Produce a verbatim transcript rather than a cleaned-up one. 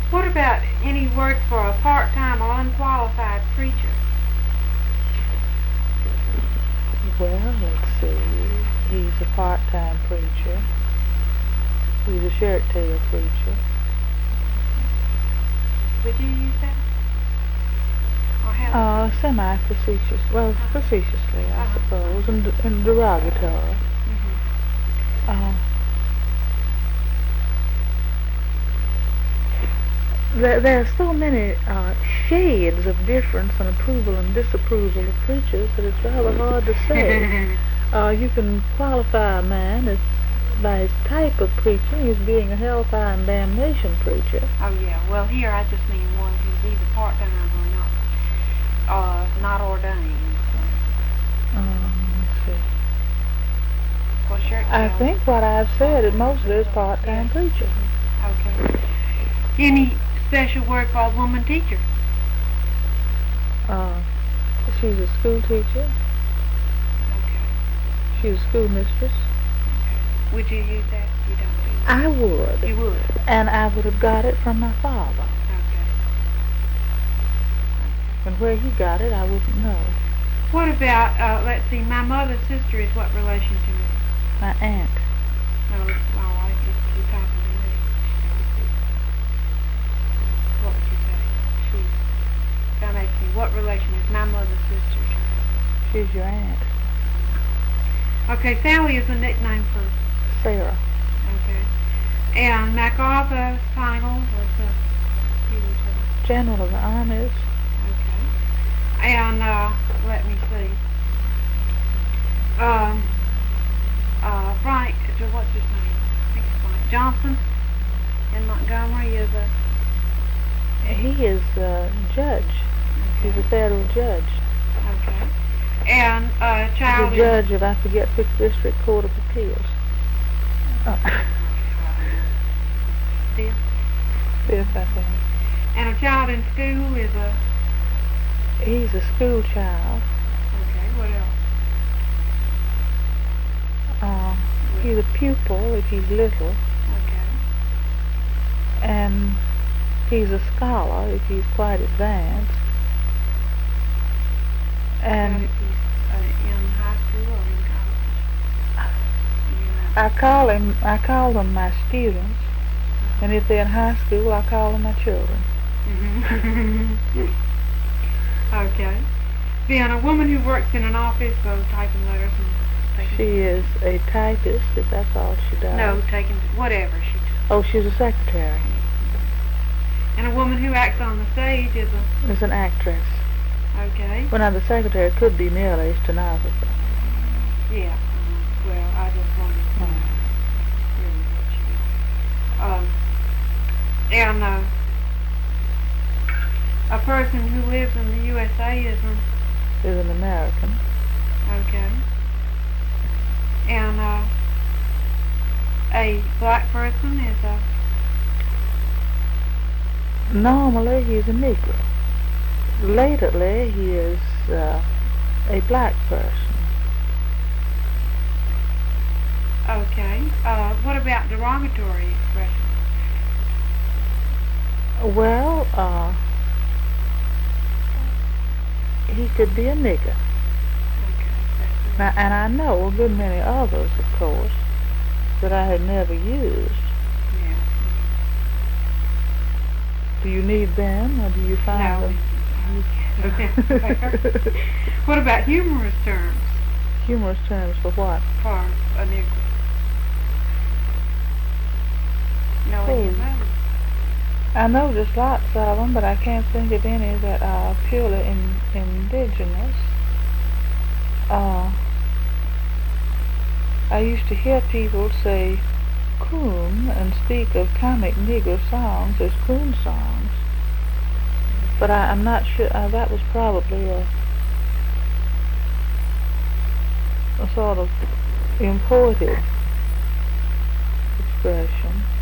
What about any word for a part-time or unqualified preacher? Well, let's see. He's a part-time preacher. He's a shirt tail preacher. Would you use that? Or have Uh, semi-facetious. Well, Uh-huh. facetiously, I Uh-huh. suppose, and, and derogatory. Mm-hmm. Uh, there, there are so many uh, shades of difference and approval and disapproval of preachers that it's rather hard to say. Uh, you can qualify a man as by his type of preaching as being a hellfire and damnation preacher. Oh yeah. Well, here I just mean one who's either part-time or not, uh, not ordained. Um, let's see. Well, shirt I tail. think what I've said is mostly is part-time Yeah. preacher. Okay. Any special word for a woman teacher? Uh, she's a school teacher. Okay. She's a schoolmistress. Okay. Would you use that? You don't do that. I would. You would. And I would have got it from my father. Okay. And where he got it, I wouldn't know. What about, uh, let's see, my mother's sister is what relation to me? My aunt. No, all right, it's you talking to me. What would you say? She. That makes me, what relation is my mother's sister to me? She's your aunt. Okay, Sally is a nickname for Sarah. Okay. And MacArthur's title was a he was a General of the armies. Okay. And uh, let me see. Um, uh, Frank, what's his name? I think it's Frank Johnson in Montgomery is a. He is a judge. Okay. He's a federal judge. Okay. And uh, child. He's a judge of I forget which district court of appeals. Uh, Fifth. Fifth, I think. And a child in school is a. He's a school child. Okay. What else? Uh, he's a pupil if he's little. Okay. And he's a scholar if he's quite advanced. And if he's uh, in high school or in college. I call him. I call them my students. And if they're in high school, I call them my children. Okay. Then a woman who works in an office, so typing letters and taking. She is a typist, if that's all she does. No, taking whatever she does. Oh, she's a secretary. And a woman who acts on the stage is a. Is an actress. Okay. Well, now the secretary could be merely a stenographer. Yeah. Uh, well, I just wanted to know really what she is. Um. And uh, a person who lives in the U S A is an. Is an American. Okay. And uh, a black person is a. Normally, he's a Negro. Lately, he is uh, a black person. Okay. Uh, what about derogatory expressions? Well, uh, he could be a nigger. Okay. That's Now, and I know a good many others, of course, that I had never used. Yeah. Do you need them, or do you find No. them? What about humorous terms Humorous terms for what? for a Negro? No, Oh. any of those. I know there's lots of them, but I can't think of any that are purely in, indigenous. Uh, I used to hear people say coon and speak of comic Negro songs as coon songs, but I, I'm not sure. Uh, that was probably a, a sort of imported expression.